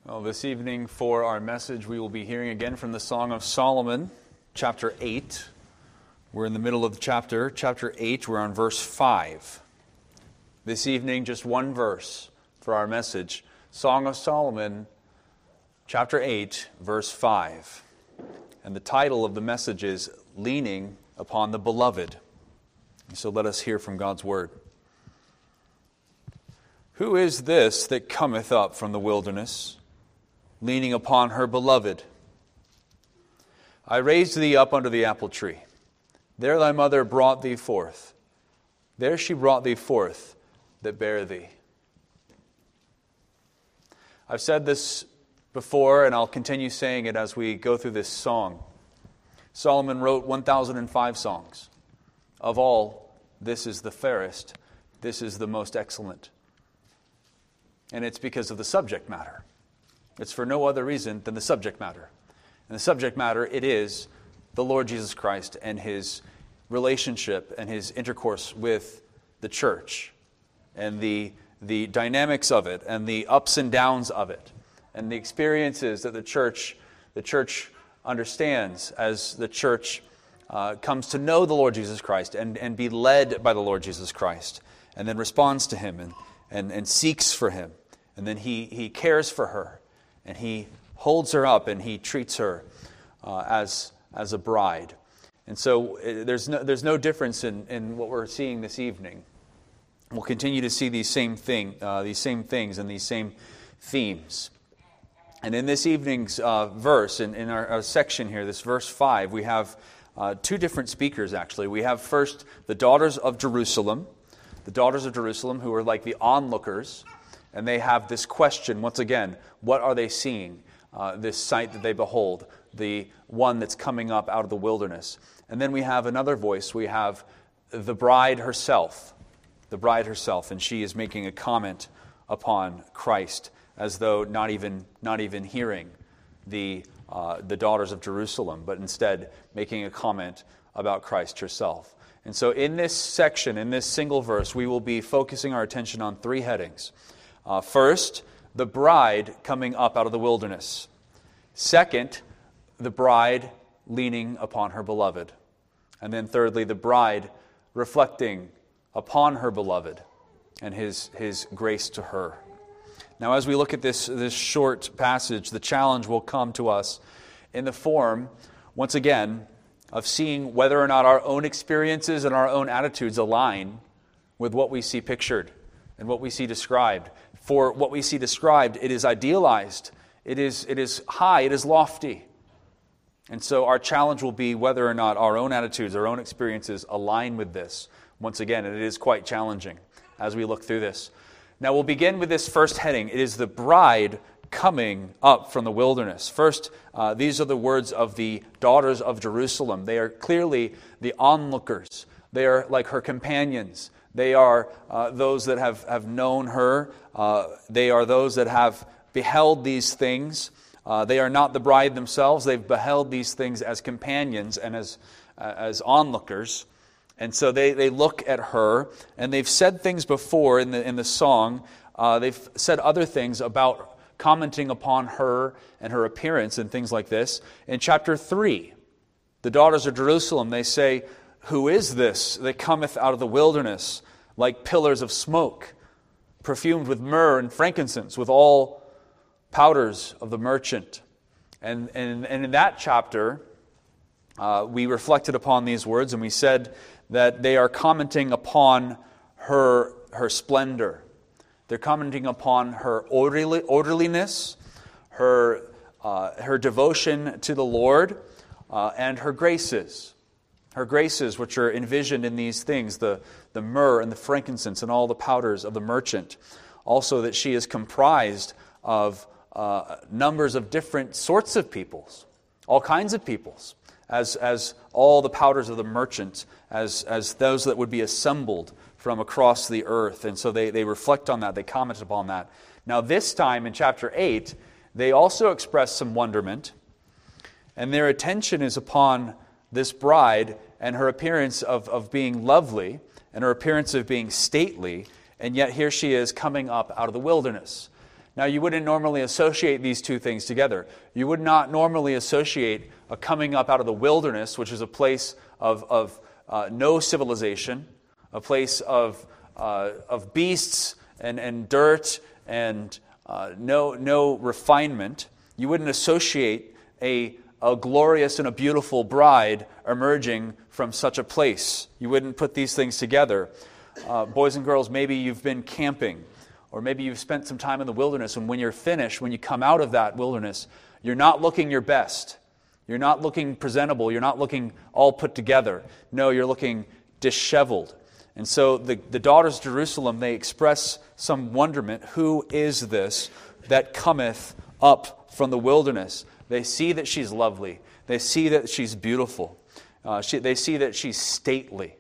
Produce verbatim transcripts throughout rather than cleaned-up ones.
Well, this evening for our message, we will be hearing again from the Song of Solomon, chapter eight. We're in the middle of the chapter. Chapter eight, we're on verse five. This evening, just one verse for our message. Song of Solomon, chapter eight, verse five. And the title of the message is Leaning Upon the Beloved. So let us hear from God's word. Who is this that cometh up from the wilderness, leaning upon her beloved? I raised thee up under the apple tree. There thy mother brought thee forth. There she brought thee forth that bare thee. I've said this before, and I'll continue saying it as we go through this song. Solomon wrote one thousand five songs. Of all, this is the fairest. This is the most excellent. And it's because of the subject matter. It's for no other reason than the subject matter. And the subject matter, it is the Lord Jesus Christ and His relationship and His intercourse with the church and the, the dynamics of it and the ups and downs of it and the experiences that the church, the church understands as the church uh, comes to know the Lord Jesus Christ and, and be led by the Lord Jesus Christ and then responds to Him and, and, and seeks for Him. And then he, he cares for her, and He holds her up, and He treats her uh, as, as a bride. And so uh, there's no, there's no difference in, in what we're seeing this evening. We'll continue to see these same thing, uh, these same things and these same themes. And in this evening's uh, verse, in, in our, our section here, this verse five, we have uh, two different speakers, actually. We have first the daughters of Jerusalem, the daughters of Jerusalem who are like the onlookers. And they have this question, once again, what are they seeing? Uh, this sight that they behold, the one that's coming up out of the wilderness. And then we have another voice. We have the bride herself, the bride herself, and she is making a comment upon Christ, as though not even not even hearing the uh, the daughters of Jerusalem, but instead making a comment about Christ herself. And so in this section, in this single verse, we will be focusing our attention on three headings. Uh, first, the bride coming up out of the wilderness. Second, the bride leaning upon her beloved. And then thirdly, the bride reflecting upon her beloved and his, his grace to her. Now, as we look at this, this short passage, the challenge will come to us in the form, once again, of seeing whether or not our own experiences and our own attitudes align with what we see pictured and what we see described. For what we see described, it is idealized, it is, it is high, it is lofty. And so our challenge will be whether or not our own attitudes, our own experiences align with this. Once again, and it is quite challenging as we look through this. Now we'll begin with this first heading. It is the bride coming up from the wilderness. First, uh, these are the words of the daughters of Jerusalem. They are clearly the onlookers. They are like her companions. They are uh, those that have, have known her. Uh, they are those that have beheld these things. Uh, they are not the bride themselves. They've beheld these things as companions and as, uh, as onlookers. And so they, they look at her, and they've said things before in the, in the song. Uh, they've said other things about commenting upon her and her appearance and things like this. In chapter three, the daughters of Jerusalem, they say, who is this that cometh out of the wilderness like pillars of smoke, perfumed with myrrh and frankincense, with all powders of the merchant? And, and, and in that chapter, uh, we reflected upon these words, and we said that they are commenting upon her, her splendor. They're commenting upon her orderly, orderliness, her, uh, her devotion to the Lord, uh, and her graces. Her graces, which are envisioned in these things, the, the myrrh and the frankincense and all the powders of the merchant. Also that she is comprised of uh, numbers of different sorts of peoples, all kinds of peoples, as, as all the powders of the merchant, as, as those that would be assembled from across the earth. And so they, they reflect on that, they comment upon that. Now this time in chapter eight, they also express some wonderment, and their attention is upon this bride and her appearance of, of being lovely and her appearance of being stately, and yet here she is coming up out of the wilderness. Now, you wouldn't normally associate these two things together. You would not normally associate a coming up out of the wilderness, which is a place of, of uh, no civilization, a place of, uh, of beasts and, and dirt and uh, no, no refinement. You wouldn't associate a, a glorious and a beautiful bride emerging from such a place. You wouldn't put these things together. Uh, boys and girls, maybe you've been camping, or maybe you've spent some time in the wilderness, and when you're finished, when you come out of that wilderness, you're not looking your best. You're not looking presentable. You're not looking all put together. No, you're looking disheveled. And so the, the daughters of Jerusalem, they express some wonderment. Who is this that cometh up from the wilderness? They see that she's lovely. They see that she's beautiful. Uh, she, they see that she's stately.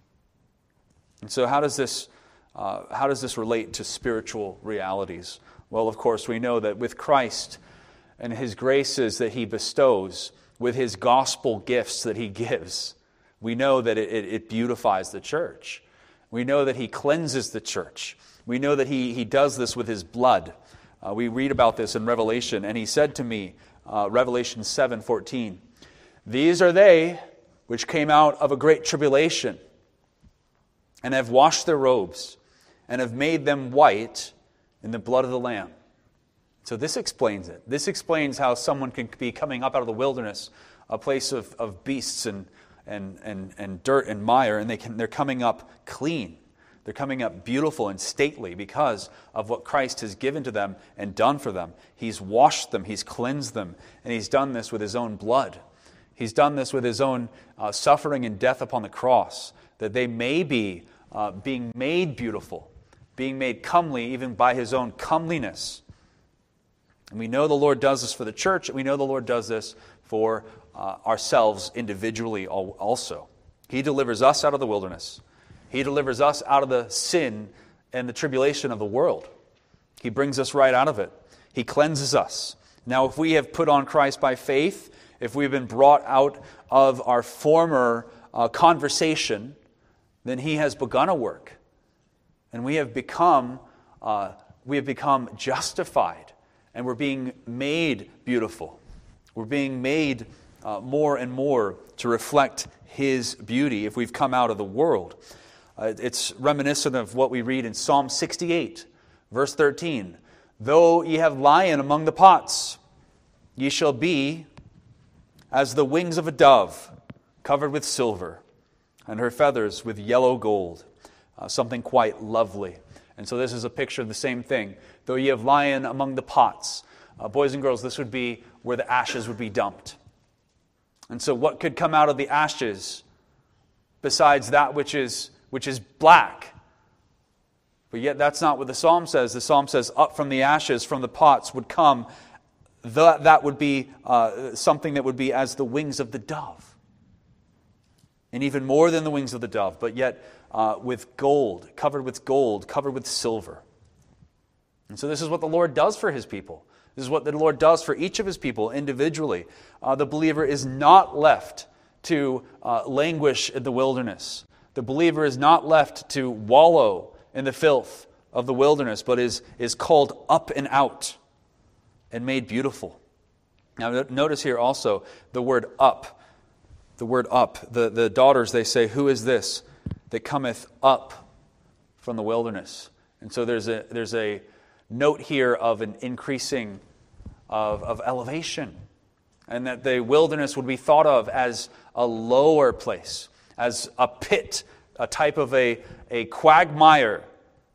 And so how does this uh, how does this relate to spiritual realities? Well, of course, we know that with Christ and His graces that He bestows, with His gospel gifts that He gives, we know that it, it, it beautifies the church. We know that He cleanses the church. We know that He, he does this with His blood. Uh, we read about this in Revelation, and He said to me, uh, Revelation seven fourteen, "These are they which came out of a great tribulation, and have washed their robes, and have made them white in the blood of the Lamb." So this explains it. This explains how someone can be coming up out of the wilderness, a place of, of beasts and, and, and, and dirt and mire, and they can, they're coming up clean. They're coming up beautiful and stately because of what Christ has given to them and done for them. He's washed them, He's cleansed them, and He's done this with His own blood. He's done this with His own uh, suffering and death upon the cross, that they may be uh, being made beautiful, being made comely even by His own comeliness. And we know the Lord does this for the church, and we know the Lord does this for uh, ourselves individually also. He delivers us out of the wilderness. He delivers us out of the sin and the tribulation of the world. He brings us right out of it. He cleanses us. Now, if we have put on Christ by faith, if we've been brought out of our former uh, conversation, then He has begun a work. And we have become, uh, we have become justified. And we're being made beautiful. We're being made uh, more and more to reflect His beauty if we've come out of the world. Uh, it's reminiscent of what we read in Psalm sixty-eight, verse thirteen. "Though ye have lion among the pots, ye shall be as the wings of a dove, covered with silver, and her feathers with yellow gold." Uh, something quite lovely. And so this is a picture of the same thing. Though ye have lion among the pots. Uh, boys and girls, this would be where the ashes would be dumped. And so what could come out of the ashes besides that which is which is black? But yet that's not what the psalm says. The psalm says, up from the ashes, from the pots would come, the, that would be uh, something that would be as the wings of the dove. And even more than the wings of the dove, but yet uh, with gold, covered with gold, covered with silver. And so this is what the Lord does for His people. This is what the Lord does for each of His people individually. Uh, the believer is not left to uh, languish in the wilderness. The believer is not left to wallow in the filth of the wilderness, but is, is called up and out and made beautiful. Now notice here also the word up. The word up. The, the daughters, they say, "Who is this that cometh up from the wilderness?" And so there's a there's a note here of an increasing of, of elevation. And that the wilderness would be thought of as a lower place, as a pit, a type of a, a quagmire.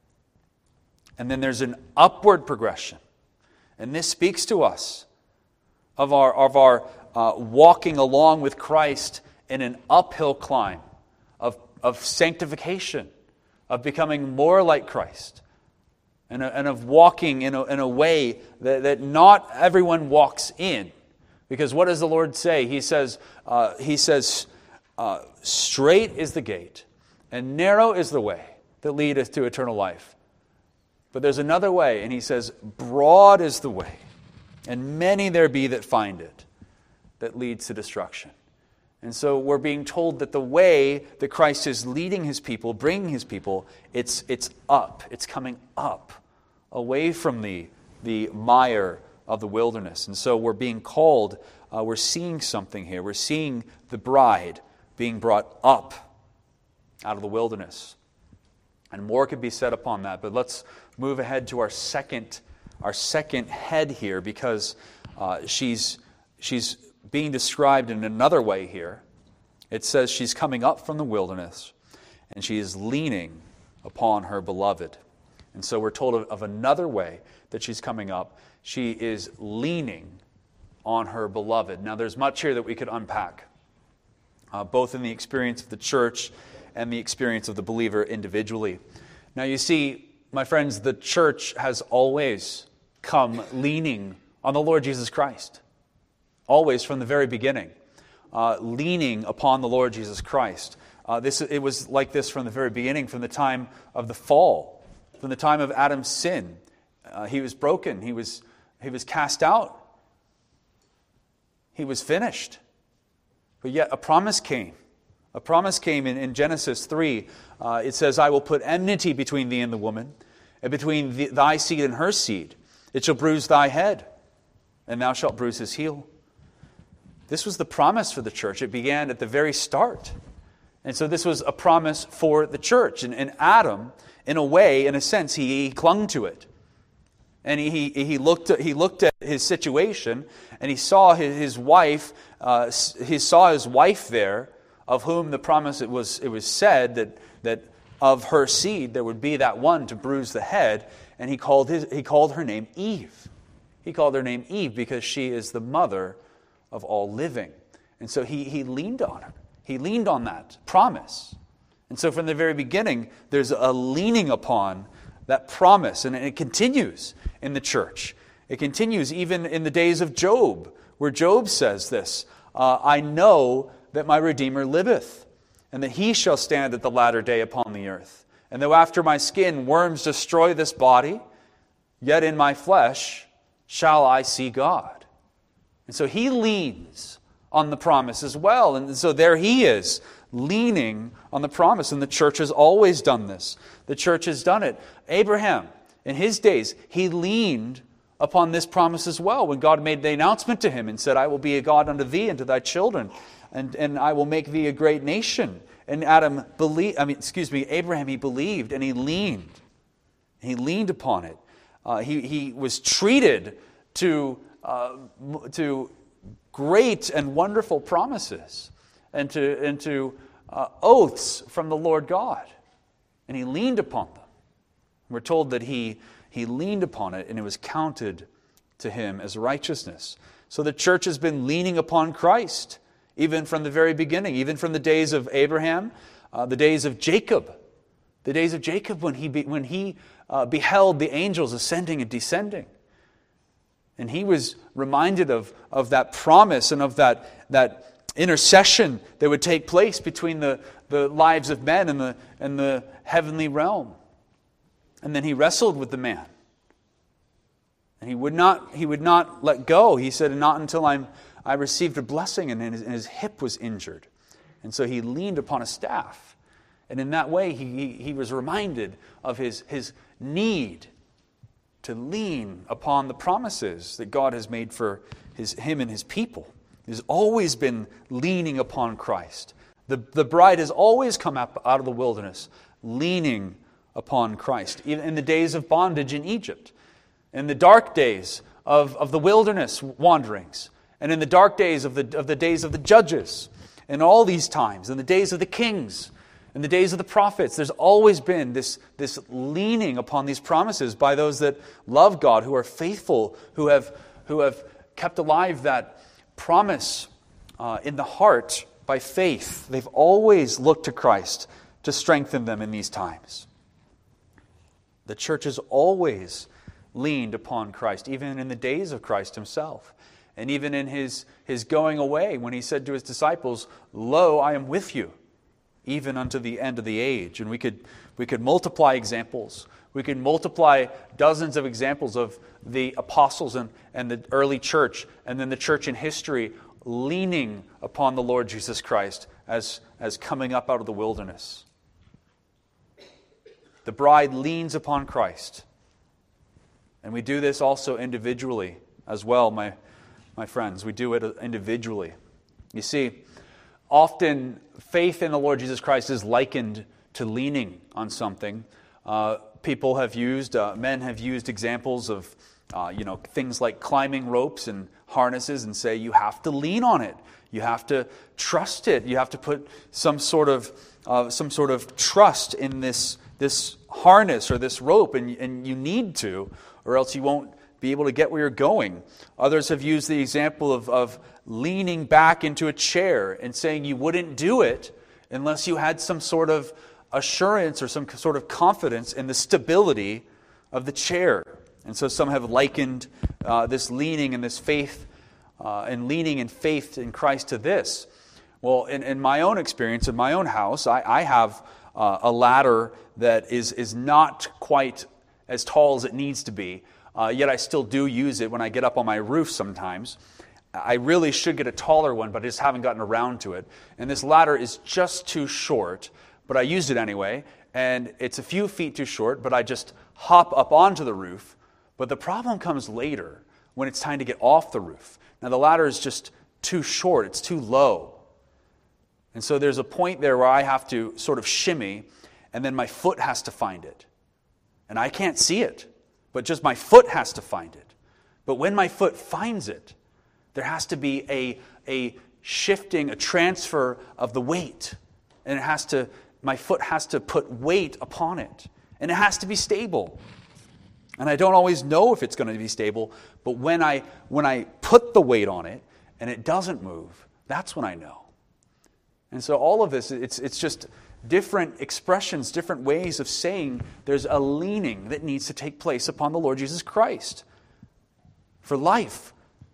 And then there's an upward progression. And this speaks to us of our, of our uh, walking along with Christ in an uphill climb of, of sanctification, of becoming more like Christ, and, and of walking in a, in a way that, that not everyone walks in. Because what does the Lord say? He says, uh, He says, uh, "Straight is the gate, and narrow is the way that leadeth to eternal life. But there's another way," and He says, "Broad is the way, and many there be that find it, that leads to destruction." And so we're being told that the way that Christ is leading His people, bringing His people, it's it's up. It's coming up, away from the the mire of the wilderness. And so we're being called, uh, we're seeing something here. We're seeing the bride being brought up out of the wilderness. And more could be said upon that, but let's move ahead to our second, our second head here, because uh, she's she's being described in another way here. It says she's coming up from the wilderness, and she is leaning upon her beloved. And so we're told of, of another way that she's coming up. She is leaning on her beloved. Now, there's much here that we could unpack, uh, both in the experience of the church and the experience of the believer individually. Now, you see, my friends, the church has always come leaning on the Lord Jesus Christ. Always, from the very beginning, uh, leaning upon the Lord Jesus Christ. Uh, this it was like this from the very beginning, from the time of the fall, from the time of Adam's sin. Uh, he was broken. He was he was cast out. He was finished. But yet a promise came. A promise came in, in Genesis three. Uh, it says, I will put enmity between thee and the woman, and between the, thy seed and her seed. It shall bruise thy head, and thou shalt bruise his heel. This was the promise for the church. It began at the very start. And so this was a promise for the church. And, and Adam, in a way, in a sense, he, he clung to it. And he, he, looked at, he looked at his situation, and he saw his, his wife, uh, he saw his wife there, of whom the promise, it was, it was said that, that of her seed there would be that one to bruise the head. And he called, his, he called her name Eve. He called her name Eve because she is the mother of all living. And so he, he leaned on her. He leaned on that promise. And so from the very beginning, there's a leaning upon that promise. And it continues in the church. It continues even in the days of Job, where Job says this, uh, I know that my Redeemer liveth, and that he shall stand at the latter day upon the earth. And though after my skin worms destroy this body, yet in my flesh shall I see God. And so he leans on the promise as well. And so there he is, leaning on the promise. And the church has always done this. The church has done it. Abraham, in his days, he leaned upon this promise as well. When God made the announcement to him and said, I will be a God unto thee and to thy children, and, and I will make thee a great nation. And Adam believed, I mean, excuse me, Abraham, he believed and he leaned. He leaned upon it. Uh, he, he was treated to Uh, to great and wonderful promises and to, and to uh, oaths from the Lord God. And he leaned upon them. We're told that he, he leaned upon it and it was counted to him as righteousness. So the church has been leaning upon Christ, even from the very beginning, even from the days of Abraham, uh, the days of Jacob, the days of Jacob when he, be, when he uh, beheld the angels ascending and descending. And he was reminded of, of that promise and of that, that intercession that would take place between the, the lives of men and the, and the heavenly realm. And then he wrestled with the man. And he would not, he would not let go. He said, not until I'm, I received a blessing, and his, and his hip was injured. And so he leaned upon a staff. And in that way, he, he, he was reminded of his, his need to lean upon the promises that God has made for his, him and his people. He's always been leaning upon Christ. The, the bride has always come up out of the wilderness, leaning upon Christ. Even in the days of bondage in Egypt, in the dark days of, of the wilderness wanderings, and in the dark days of the, of the days of the judges, in all these times, in the days of the kings, in the days of the prophets, there's always been this, this leaning upon these promises by those that love God, who are faithful, who have, who have kept alive that promise uh, in the heart by faith. They've always looked to Christ to strengthen them in these times. The church has always leaned upon Christ, even in the days of Christ himself. And even in his, his going away, when he said to his disciples, Lo, I am with you, even unto the end of the age. And we could we could multiply examples. We could multiply dozens of examples of the apostles and, and the early church, and then the church in history leaning upon the Lord Jesus Christ as, as coming up out of the wilderness. The bride leans upon Christ. And we do this also individually as well, my, my friends. We do it individually. You see, often faith in the Lord Jesus Christ is likened to leaning on something. Uh, people have used, uh, men have used examples of uh, you know, things like climbing ropes and harnesses and say you have to lean on it. You have to trust it. You have to put some sort of uh, some sort of trust in this this harness or this rope, and, and you need to, or else you won't be able to get where you're going. Others have used the example of, of leaning back into a chair and saying you wouldn't do it unless you had some sort of assurance or some sort of confidence in the stability of the chair. And so some have likened uh, this leaning and this faith uh, and leaning in faith in Christ to this. Well, in, in my own experience, in my own house, I, I have uh, a ladder that is, is not quite as tall as it needs to be, uh, yet I still do use it when I get up on my roof sometimes. I really should get a taller one, but I just haven't gotten around to it. And this ladder is just too short, but I use it anyway, and it's a few feet too short, but I just hop up onto the roof. But the problem comes later when it's time to get off the roof. Now the ladder is just too short, it's too low. And so there's a point there where I have to sort of shimmy, and then my foot has to find it. And I can't see it, but just my foot has to find it. But when my foot finds it, there has to be a, a shifting, a transfer of the weight. And it has to, my foot has to put weight upon it. And it has to be stable. And I don't always know if it's going to be stable, but when I when I put the weight on it and it doesn't move, that's when I know. And so all of this, it's it's just different expressions, different ways of saying there's a leaning that needs to take place upon the Lord Jesus Christ for life,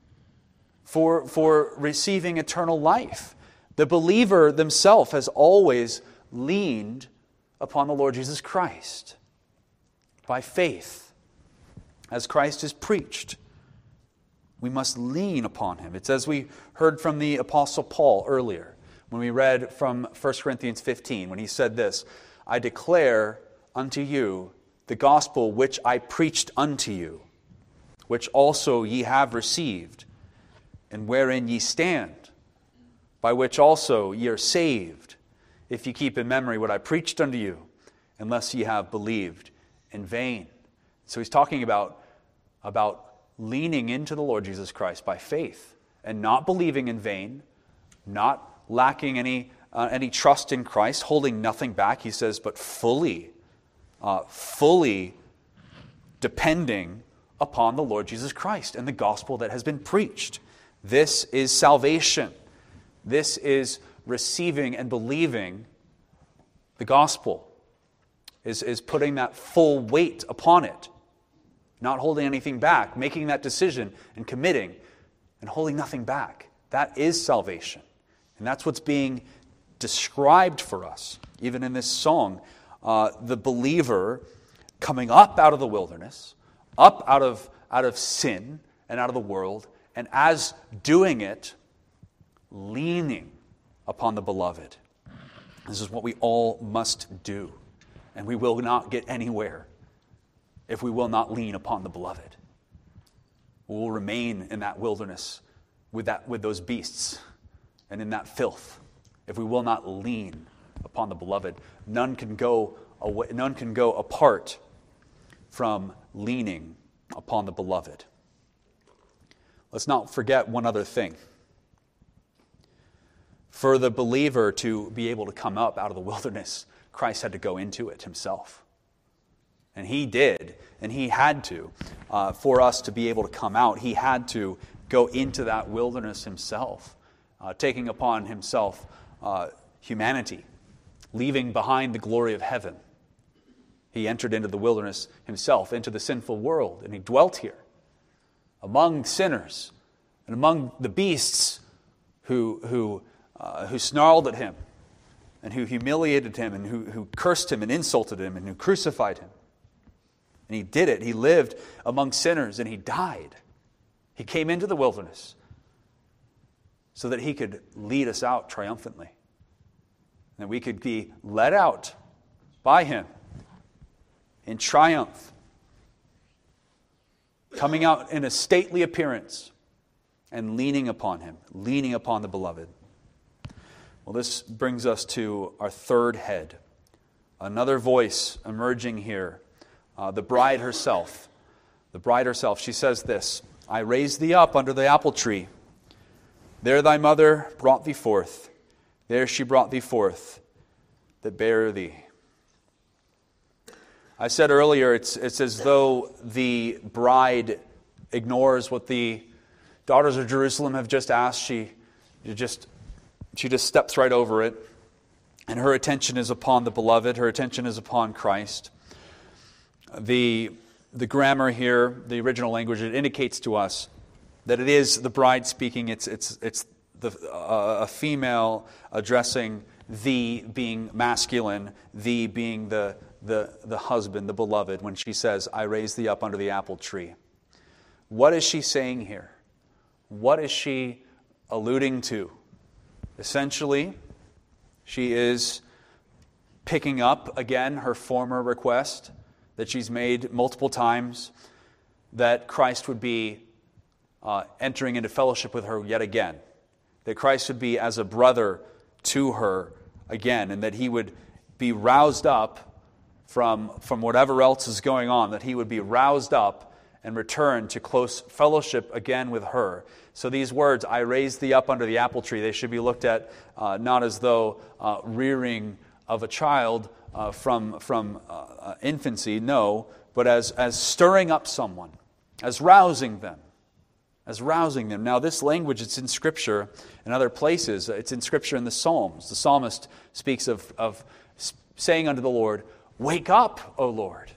for, for receiving eternal life. The believer themselves has always leaned upon the Lord Jesus Christ by faith. As Christ is preached, we must lean upon Him. It's as we heard from the Apostle Paul earlier, when we read from First Corinthians fifteen, when he said this, I declare unto you the gospel which I preached unto you, which also ye have received, and wherein ye stand, by which also ye are saved, if ye keep in memory what I preached unto you, unless ye have believed in vain. So he's talking about, about leaning into the Lord Jesus Christ by faith and not believing in vain, not lacking any uh, any trust in Christ, holding nothing back. He says, but fully, uh, fully depending upon the Lord Jesus Christ and the gospel that has been preached. This is salvation. This is receiving and believing the gospel, is, is putting that full weight upon it. Not holding anything back, making that decision and committing and holding nothing back. That is salvation. And that's what's being described for us, even in this song. Uh, the believer coming up out of the wilderness, up out of, out of sin and out of the world, and as doing it, leaning upon the beloved. This is what we all must do. And we will not get anywhere if we will not lean upon the beloved. We will remain in that wilderness with that with those beasts and in that filth if we will not lean upon the beloved. None can go away, none can go apart from leaning upon the beloved. Let's not forget one other thing. For the believer to be able to come up out of the wilderness, Christ had to go into it himself. And he did, and he had to. Uh, for us to be able to come out, he had to go into that wilderness himself, uh, taking upon himself uh, humanity, leaving behind the glory of heaven. He entered into the wilderness himself, into the sinful world, and he dwelt here among sinners and among the beasts who, who, uh, who snarled at him and who humiliated him and who, who cursed him and insulted him and who crucified him. And he did it. He lived among sinners and he died. He came into the wilderness so that he could lead us out triumphantly. And that we could be led out by him in triumph coming out in a stately appearance and leaning upon him, leaning upon the beloved. Well, this brings us to our third head. Another voice emerging here. Uh, the bride herself. The bride herself. She says this, I raised thee up under the apple tree. There thy mother brought thee forth. There she brought thee forth that bare thee. I said earlier, it's, it's as though the bride ignores what the daughters of Jerusalem have just asked. She just, she just steps right over it. And her attention is upon the beloved. Her attention is upon Christ. The, the grammar here, the original language, it indicates to us that it is the bride speaking. It's, it's, it's the, uh, a female addressing the being masculine, the being the, the, the husband, the beloved, when she says, I raised thee up under the apple tree. What is she saying here? What is she alluding to? Essentially, she is picking up again her former request that she's made multiple times, that Christ would be uh, entering into fellowship with her yet again, that Christ would be as a brother to her again, and that he would be roused up from, from whatever else is going on, that he would be roused up and return to close fellowship again with her. So these words, I raised thee up under the apple tree, they should be looked at uh, not as though uh, rearing of a child uh, from, from uh, infancy, no, but as, as stirring up someone, as rousing them, as rousing them. Now this language, it's in Scripture in other places. It's in Scripture in the Psalms. The psalmist speaks of, of saying unto the Lord, wake up, O Lord.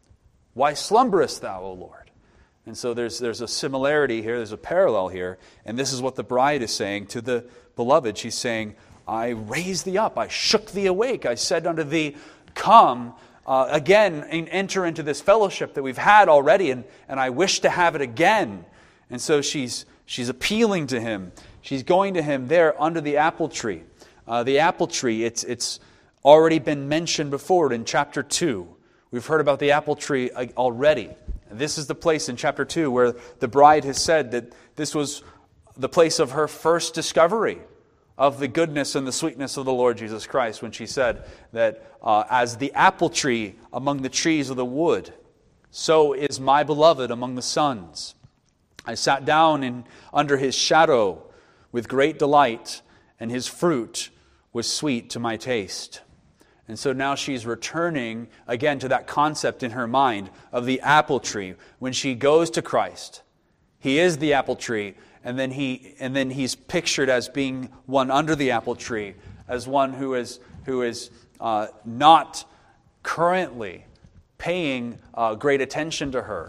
Why slumberest thou, O Lord? And so there's there's a similarity here, there's a parallel here, and this is what the bride is saying to the beloved. She's saying, I raised thee up, I shook thee awake, I said unto thee, come uh, again and enter into this fellowship that we've had already, and, and I wish to have it again. And so she's she's appealing to him. She's going to him there under the apple tree. Uh, the apple tree, it's it's already been mentioned before in chapter two. We've heard about the apple tree already. This is the place in chapter two where the bride has said that this was the place of her first discovery of the goodness and the sweetness of the Lord Jesus Christ, when she said that uh, as the apple tree among the trees of the wood, so is my beloved among the sons. I sat down in under his shadow with great delight, and his fruit was sweet to my taste. And so now she's returning again to that concept in her mind of the apple tree. When she goes to Christ, he is the apple tree, and then he and then he's pictured as being one under the apple tree, as one who is who is uh, not currently paying uh, great attention to her.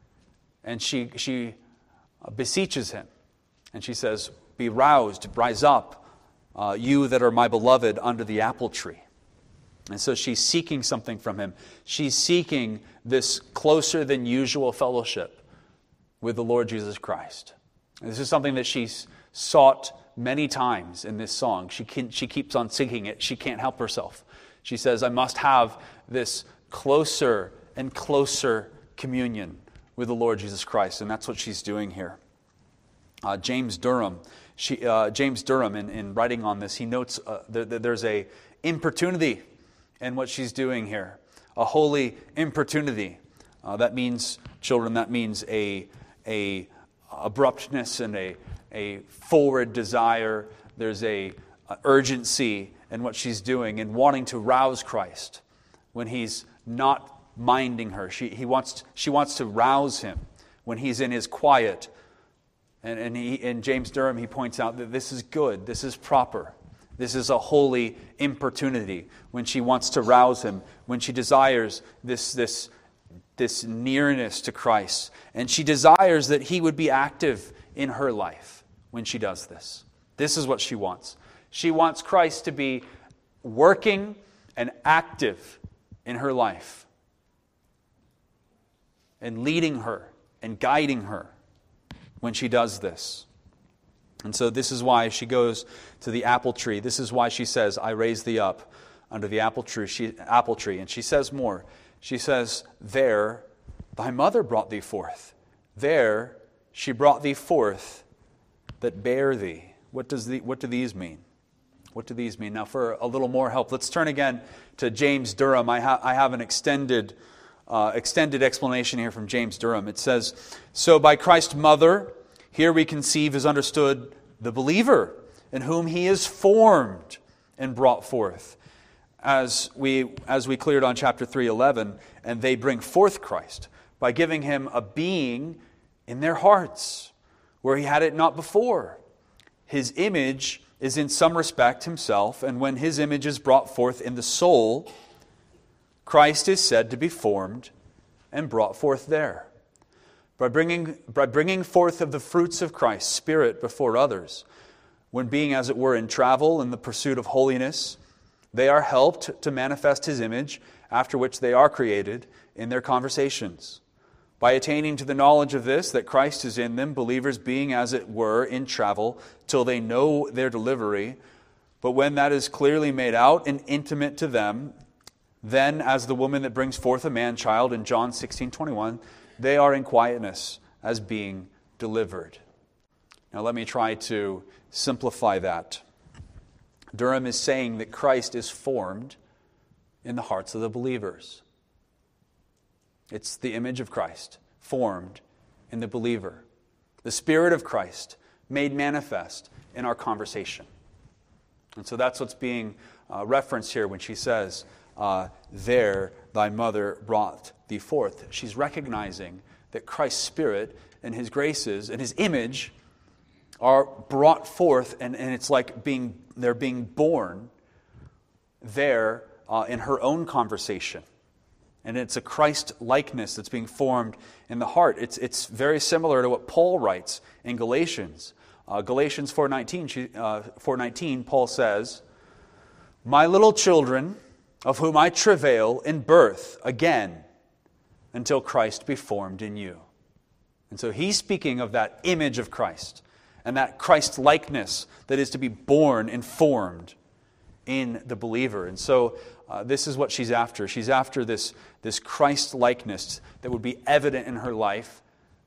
And she she beseeches him, and she says, "Be roused, rise up, uh, you that are my beloved under the apple tree." And so she's seeking something from him. She's seeking this closer than usual fellowship with the Lord Jesus Christ. And this is something that she's sought many times in this song. She can, she keeps on singing it. She can't help herself. She says, I must have this closer and closer communion with the Lord Jesus Christ. And that's what she's doing here. Uh, James Durham, she, uh, James Durham, in, in writing on this, he notes uh, that, that there's a importunity and what she's doing here, a holy importunity. Uh, that means, children, that means a, a abruptness and a, a forward desire. There's a, a urgency in what she's doing and wanting to rouse Christ when he's not minding her. She, he wants, she wants to rouse him when he's in his quiet. And, and he, in James Durham, he points out that this is good, this is proper. This is a holy importunity when she wants to rouse him, when she desires this, this, this nearness to Christ. And she desires that he would be active in her life when she does this. This is what she wants. She wants Christ to be working and active in her life and leading her and guiding her when she does this. And so this is why she goes to the apple tree. This is why she says, I raised thee up under the apple tree. She, apple tree. And she says more. She says, there thy mother brought thee forth. There she brought thee forth that bare thee. What does the, what do these mean? What do these mean? Now, for a little more help, let's turn again to James Durham. I, ha- I have an extended, uh, extended explanation here from James Durham. It says, "So by Christ's mother, here we conceive is understood the believer, in whom he is formed and brought forth." As we as we cleared on chapter three eleven, and they bring forth Christ by giving him a being in their hearts, where he had it not before. His image is in some respect himself, and when his image is brought forth in the soul, Christ is said to be formed and brought forth there. By bringing, by bringing forth of the fruits of Christ's Spirit before others, when being, as it were, in travel in the pursuit of holiness, they are helped to manifest his image, after which they are created in their conversations. By attaining to the knowledge of this, that Christ is in them, believers being, as it were, in travel, till they know their delivery. But when that is clearly made out and intimate to them, then, as the woman that brings forth a man-child in John sixteen twenty-one, they are in quietness as being delivered. Now let me try to simplify that. Durham is saying that Christ is formed in the hearts of the believers. It's the image of Christ formed in the believer. The Spirit of Christ made manifest in our conversation. And so that's what's being uh, referenced here when she says, uh, there thy mother brought thee forth. She's recognizing that Christ's Spirit and His graces and His image are brought forth, and, and it's like being they're being born there uh, in her own conversation. And it's a Christ-likeness that's being formed in the heart. It's, it's very similar to what Paul writes in Galatians. Uh, Galatians four nineteen, uh, four nineteen, Paul says, "My little children, of whom I travail in birth again, until Christ be formed in you." And so he's speaking of that image of Christ and that Christ-likeness that is to be born and formed in the believer. And so uh, this is what she's after. She's after this, this Christ-likeness that would be evident in her life,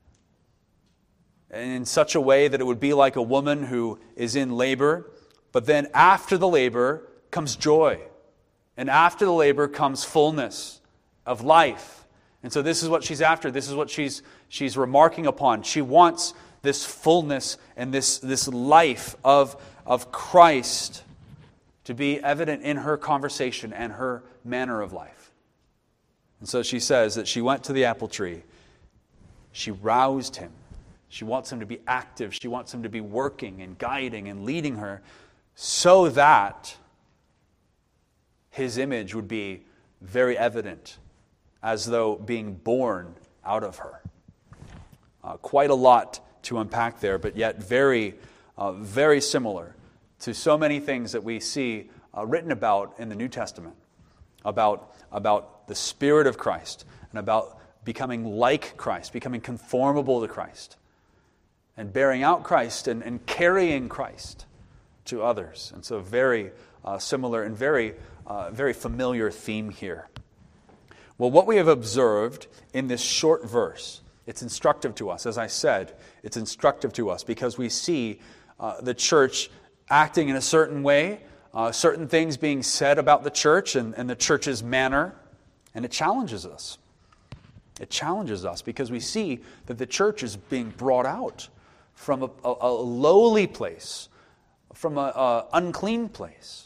and in such a way that it would be like a woman who is in labor, but then after the labor comes joy. And after the labor comes fullness of life. And so this is what she's after. This is what she's she's remarking upon. She wants this fullness and this, this life of, of Christ to be evident in her conversation and her manner of life. And so she says that she went to the apple tree. She roused him. She wants him to be active. She wants him to be working and guiding and leading her so that his image would be very evident, as though being born out of her. Uh, quite a lot to unpack there, but yet very, uh, very similar to so many things that we see uh, written about in the New Testament, about, about the Spirit of Christ, and about becoming like Christ, becoming conformable to Christ, and bearing out Christ and, and carrying Christ to others. And so very uh, similar and very, uh, very familiar theme here. Well, what we have observed in this short verse, it's instructive to us. As I said, it's instructive to us because we see uh, the church acting in a certain way, uh, certain things being said about the church and, and the church's manner, and it challenges us. It challenges us because we see that the church is being brought out from a, a, a lowly place, from an unclean place.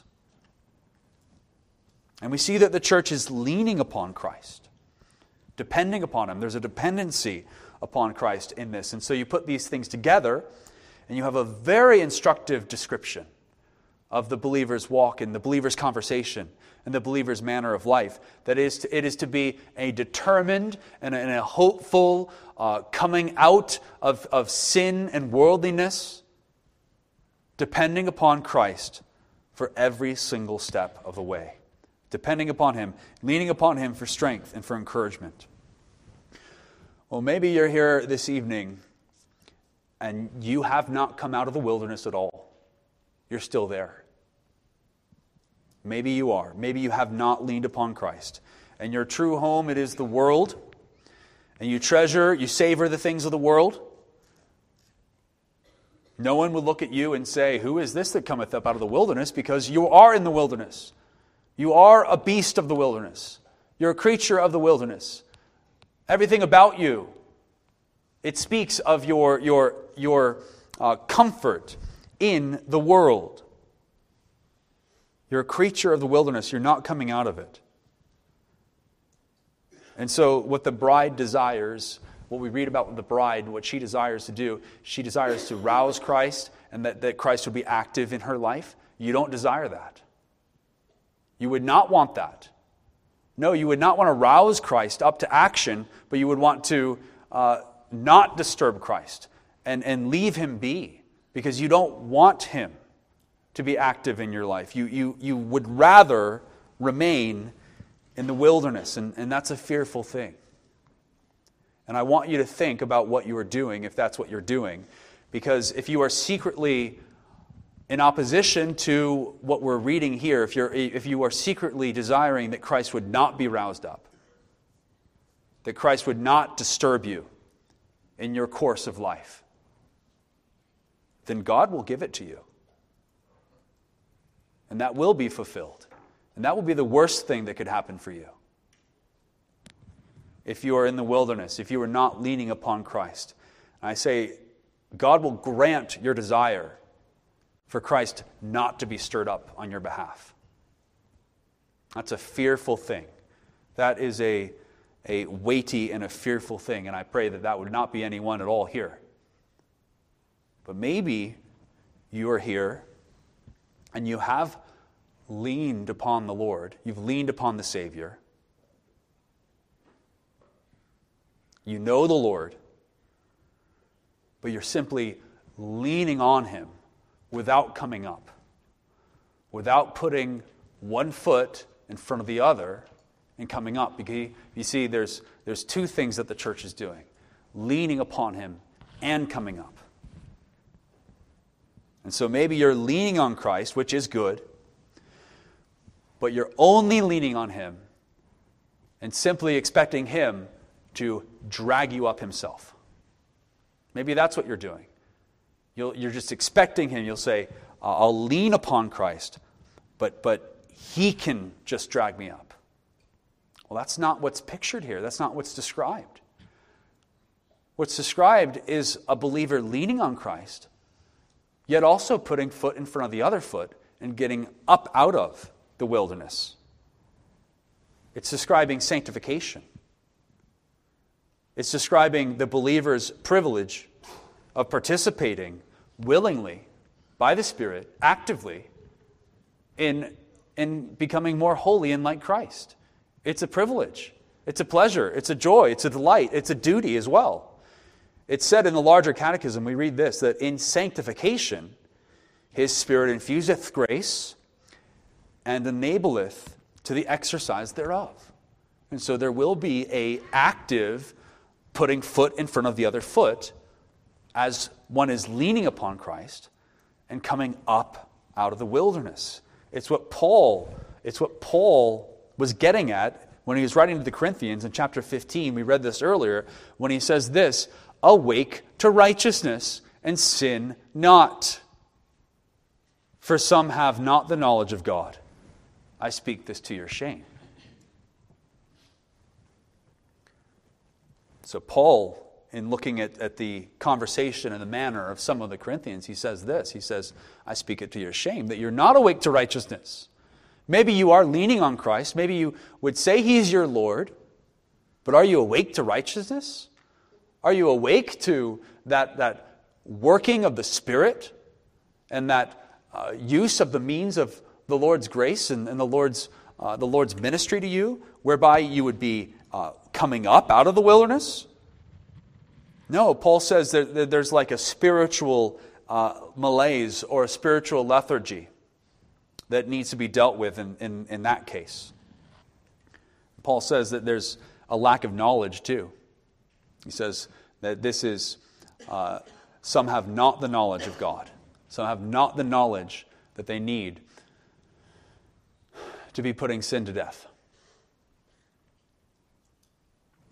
And we see that the church is leaning upon Christ, depending upon Him. There's a dependency upon Christ in this. And so you put these things together, and you have a very instructive description of the believer's walk and the believer's conversation and the believer's manner of life. That is, to, it is to be a determined and a, and a hopeful uh, coming out of, of sin and worldliness, depending upon Christ for every single step of the way. Depending upon Him, leaning upon Him for strength and for encouragement. Well, maybe you're here this evening and you have not come out of the wilderness at all. You're still there. Maybe you are. Maybe you have not leaned upon Christ. And your true home, it is the world. and you treasure, you savor the things of the world, no one will look at you and say, "Who is this that cometh up out of the wilderness?" Because you are in the wilderness. You are a beast of the wilderness. You're a creature of the wilderness. Everything about you, it speaks of your, your, your uh, comfort in the world. You're a creature of the wilderness. You're not coming out of it. And so what the bride desires, what we read about the bride, what she desires to do, she desires to rouse Christ and that, that Christ would be active in her life. You don't desire that. You would not want that. No, you would not want to rouse Christ up to action, but you would want to uh, not disturb Christ and, and leave him be, because you don't want him to be active in your life. You, you, you would rather remain in the wilderness, and, and that's a fearful thing. And I want you to think about what you are doing, if that's what you're doing, because if you are secretly in opposition to what we're reading here, if you're if you are secretly desiring that Christ would not be roused up, that Christ would not disturb you in your course of life, then God will give it to you. And that will be fulfilled. And that will be the worst thing that could happen for you. If you are in the wilderness, if you are not leaning upon Christ. And I say, God will grant your desire for Christ not to be stirred up on your behalf. That's a fearful thing. That is a, a weighty and a fearful thing, and I pray that that would not be anyone at all here. But maybe you are here and you have leaned upon the Lord. You've leaned upon the Savior. You know the Lord, but you're simply leaning on him without coming up, without putting one foot in front of the other and coming up. Because you see, there's, there's two things that the church is doing: leaning upon him and coming up. And so maybe you're leaning on Christ, which is good, but you're only leaning on him and simply expecting him to drag you up himself. Maybe that's what you're doing. You'll, you're just expecting him. You'll say, I'll lean upon Christ, but, but he can just drag me up. Well, that's not what's pictured here. That's not what's described. What's described is a believer leaning on Christ, yet also putting foot in front of the other foot and getting up out of the wilderness. It's describing sanctification. It's describing the believer's privilege of participating willingly, by the Spirit, actively, in, in becoming more holy and like Christ. It's a privilege. It's a pleasure. It's a joy. It's a delight. It's a duty as well. It's said in the larger catechism, we read this, that in sanctification, his Spirit infuseth grace and enableth to the exercise thereof. And so there will be a active putting foot in front of the other foot as one is leaning upon Christ and coming up out of the wilderness. It's what Paul, it's what Paul was getting at when he was writing to the Corinthians in chapter fifteen. We read this earlier when he says this, awake to righteousness and sin not. For some have not the knowledge of God. I speak this to your shame. So Paul, in looking at, at the conversation and the manner of some of the Corinthians, he says this. He says, I speak it to your shame, that you're not awake to righteousness. Maybe you are leaning on Christ. Maybe you would say he's your Lord. But are you awake to righteousness? Are you awake to that, that working of the Spirit and that uh, use of the means of the Lord's grace and, and the Lord's uh, the Lord's ministry to you, whereby you would be uh, coming up out of the wilderness? No, Paul says that there's like a spiritual uh, malaise or a spiritual lethargy that needs to be dealt with in, in, in that case. Paul says that there's a lack of knowledge too. He says that this is, uh, some have not the knowledge of God. Some have not the knowledge that they need to be putting sin to death.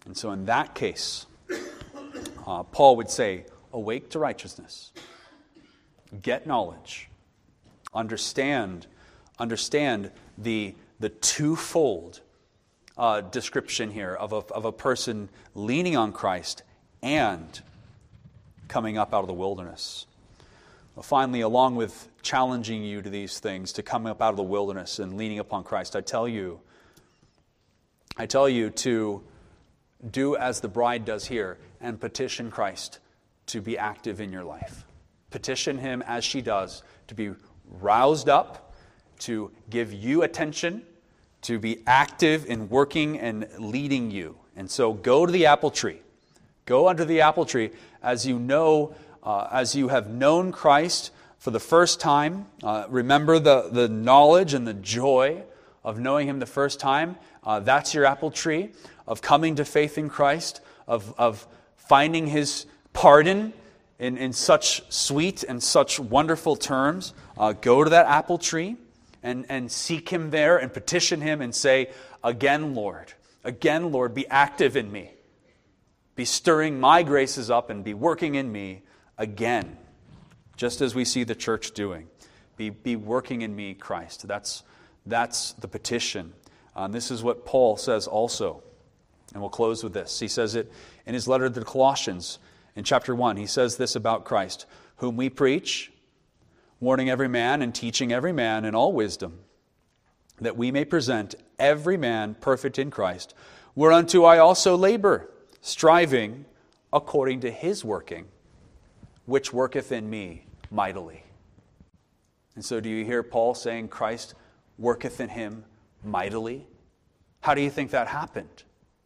And so in that case, uh, Paul would say, awake to righteousness, get knowledge, understand, understand the, the twofold uh, description here of a, of a person leaning on Christ and coming up out of the wilderness. Well, finally, along with challenging you to these things, to come up out of the wilderness and leaning upon Christ, I tell you, I tell you to do as the bride does here and petition Christ to be active in your life. Petition Him as she does to be roused up, to give you attention, to be active in working and leading you. And so go to the apple tree. Go under the apple tree as you know, uh, as you have known Christ for the first time. Uh, remember the, the knowledge and the joy of knowing Him the first time. Uh, that's your apple tree, of coming to faith in Christ, of, of finding His pardon in, in such sweet and such wonderful terms. Uh, go to that apple tree and, and seek Him there and petition Him and say, again, Lord, again, Lord, be active in me. Be stirring my graces up and be working in me again, just as we see the church doing. Be, be working in me, Christ. That's, that's the petition. Um, this is what Paul says also. And we'll close with this. He says it in his letter to the Colossians in chapter one. He says this about Christ, whom we preach, warning every man and teaching every man in all wisdom, that we may present every man perfect in Christ, whereunto I also labor, striving according to His working, which worketh in me mightily. And so do you hear Paul saying Christ worketh in him mightily? How do you think that happened?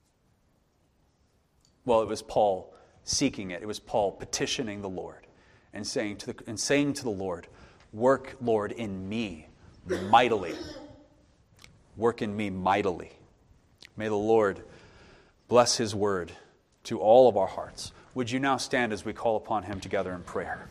Well, it was Paul seeking it. It was Paul petitioning the Lord and saying to the, and saying to the Lord, work, Lord, in me mightily. Work in me mightily. May the Lord bless His word to all of our hearts. Would you now stand as we call upon Him together in prayer?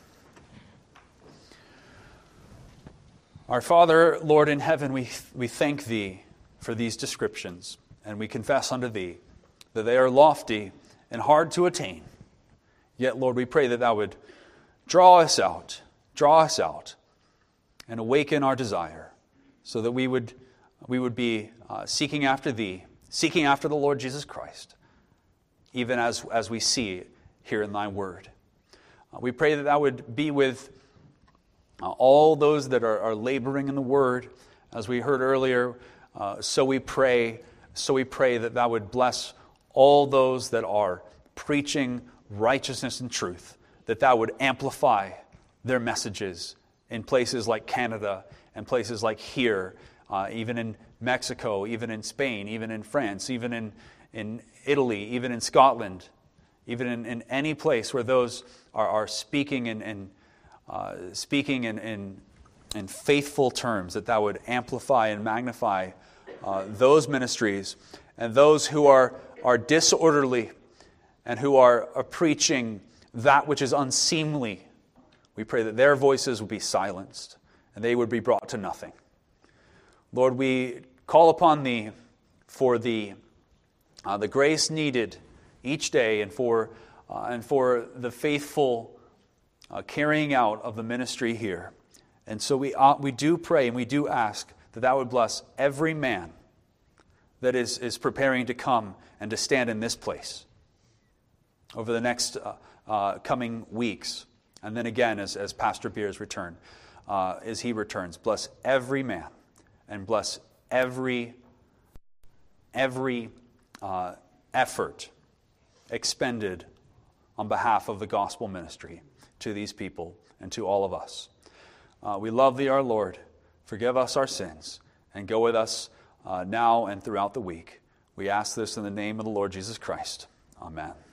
Our Father, Lord in heaven, we, we thank Thee for these descriptions, and we confess unto Thee that they are lofty and hard to attain. Yet, Lord, we pray that Thou would draw us out, draw us out, and awaken our desire, so that we would, we would be uh, seeking after Thee, seeking after the Lord Jesus Christ, even as, as we see here in Thy Word. Uh, we pray that Thou would be with uh, all those that are, are laboring in the Word. As we heard earlier, uh, so we pray, so we pray that Thou would bless all those that are preaching righteousness and truth, that Thou would amplify their messages in places like Canada and places like here, uh, even in Mexico, even in Spain, even in France, even in, in Italy, even in Scotland, even in, in any place where those are, are speaking in, in uh, speaking in, in, in faithful terms, that Thou would amplify and magnify uh, those ministries, and those who are, are disorderly and who are, are preaching that which is unseemly. We pray that their voices would be silenced and they would be brought to nothing. Lord, we call upon Thee for the uh, the grace needed each day, and for uh, and for the faithful uh, carrying out of the ministry here. And so we uh, we do pray and we do ask that Thou would bless every man that is, is preparing to come and to stand in this place over the next uh, uh, coming weeks. And then again, as, as Pastor Beers return, uh, as he returns, bless every man and bless every every uh, effort expended on behalf of the gospel ministry to these people and to all of us. Uh, we love Thee, our Lord. Forgive us our sins and go with us uh, now and throughout the week. We ask this in the name of the Lord Jesus Christ. Amen.